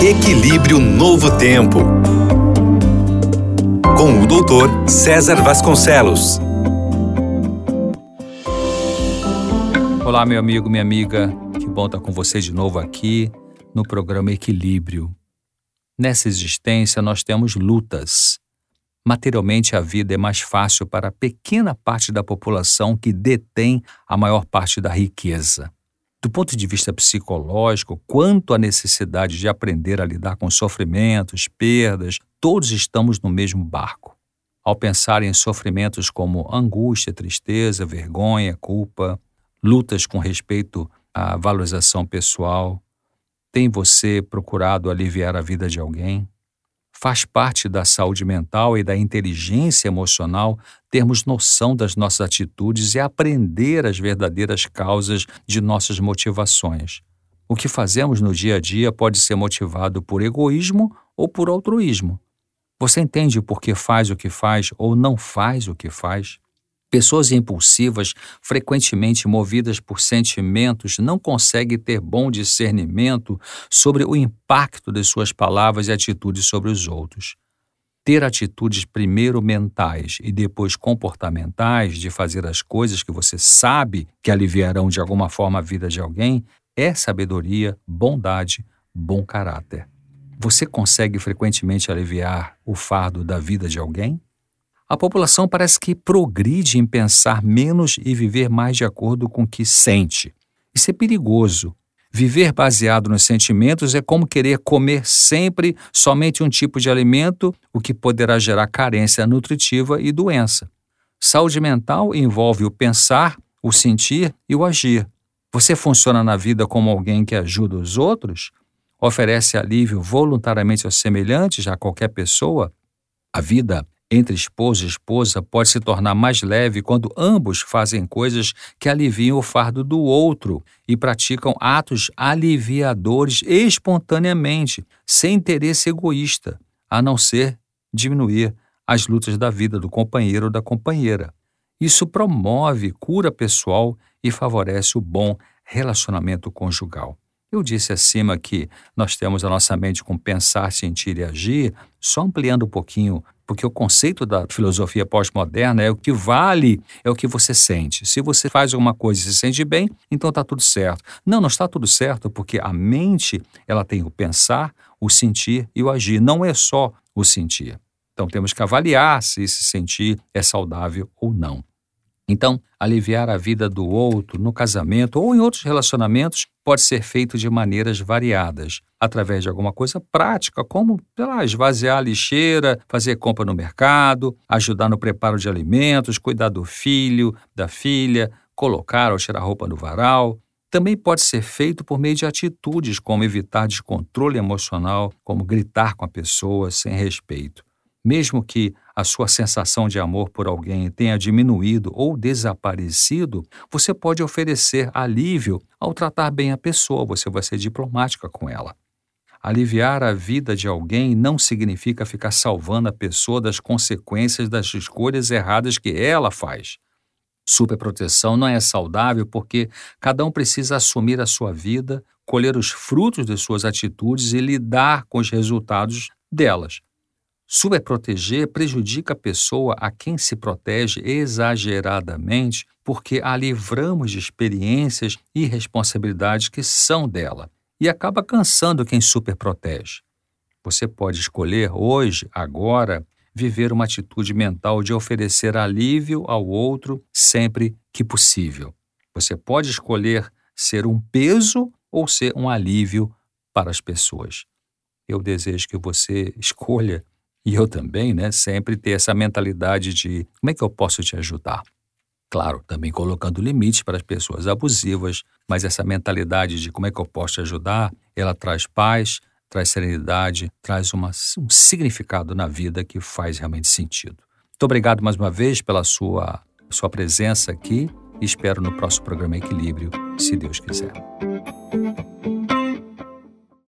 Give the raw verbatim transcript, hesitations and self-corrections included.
Equilíbrio Novo Tempo, com o doutor César Vasconcelos. Olá, meu amigo, minha amiga, que bom estar com você de novo aqui no programa Equilíbrio. Nessa existência nós temos lutas. Materialmente a vida é mais fácil para a pequena parte da população que detém a maior parte da riqueza. Do ponto de vista psicológico, quanto à necessidade de aprender a lidar com sofrimentos, perdas, todos estamos no mesmo barco. Ao pensar em sofrimentos como angústia, tristeza, vergonha, culpa, lutas com respeito à valorização pessoal, tem você procurado aliviar a vida de alguém? Faz parte da saúde mental e da inteligência emocional termos noção das nossas atitudes e aprender as verdadeiras causas de nossas motivações. O que fazemos no dia a dia pode ser motivado por egoísmo ou por altruísmo. Você entende por que faz o que faz ou não faz o que faz? Pessoas impulsivas, frequentemente movidas por sentimentos, não conseguem ter bom discernimento sobre o impacto de suas palavras e atitudes sobre os outros. Ter atitudes primeiro mentais e depois comportamentais de fazer as coisas que você sabe que aliviarão de alguma forma a vida de alguém é sabedoria, bondade, bom caráter. Você consegue frequentemente aliviar o fardo da vida de alguém? A população parece que progride em pensar menos e viver mais de acordo com o que sente. Isso é perigoso. Viver baseado nos sentimentos é como querer comer sempre somente um tipo de alimento, o que poderá gerar carência nutritiva e doença. Saúde mental envolve o pensar, o sentir e o agir. Você funciona na vida como alguém que ajuda os outros? Oferece alívio voluntariamente aos semelhantes, a qualquer pessoa? A vida entre esposo e esposa pode se tornar mais leve quando ambos fazem coisas que aliviam o fardo do outro e praticam atos aliviadores espontaneamente, sem interesse egoísta, a não ser diminuir as lutas da vida do companheiro ou da companheira. Isso promove cura pessoal e favorece o bom relacionamento conjugal. Eu disse acima que nós temos a nossa mente com pensar, sentir e agir, só ampliando um pouquinho, porque o conceito da filosofia pós-moderna é o que vale, é o que você sente. Se você faz alguma coisa e se sente bem, então está tudo certo. Não, não está tudo certo, porque a mente ela tem o pensar, o sentir e o agir. Não é só o sentir. Então temos que avaliar se esse sentir é saudável ou não. Então, aliviar a vida do outro no casamento ou em outros relacionamentos pode ser feito de maneiras variadas, através de alguma coisa prática, como, sei lá, esvaziar a lixeira, fazer compra no mercado, ajudar no preparo de alimentos, cuidar do filho, da filha, colocar ou tirar roupa no varal. Também pode ser feito por meio de atitudes, como evitar descontrole emocional, como gritar com a pessoa sem respeito. Mesmo que a sua sensação de amor por alguém tenha diminuído ou desaparecido, você pode oferecer alívio ao tratar bem a pessoa, você vai ser diplomática com ela. Aliviar a vida de alguém não significa ficar salvando a pessoa das consequências das escolhas erradas que ela faz. Superproteção não é saudável porque cada um precisa assumir a sua vida, colher os frutos de suas atitudes e lidar com os resultados delas. Superproteger prejudica a pessoa a quem se protege exageradamente porque a livramos de experiências e responsabilidades que são dela e acaba cansando quem superprotege. Você pode escolher hoje, agora, viver uma atitude mental de oferecer alívio ao outro sempre que possível. Você pode escolher ser um peso ou ser um alívio para as pessoas. Eu desejo que você escolha, e eu também, né, sempre ter essa mentalidade de como é que eu posso te ajudar? Claro, também colocando limites para as pessoas abusivas, mas essa mentalidade de como é que eu posso te ajudar, ela traz paz, traz serenidade, traz uma, um significado na vida que faz realmente sentido. Muito obrigado mais uma vez pela sua, sua presença aqui e espero no próximo programa Equilíbrio, se Deus quiser.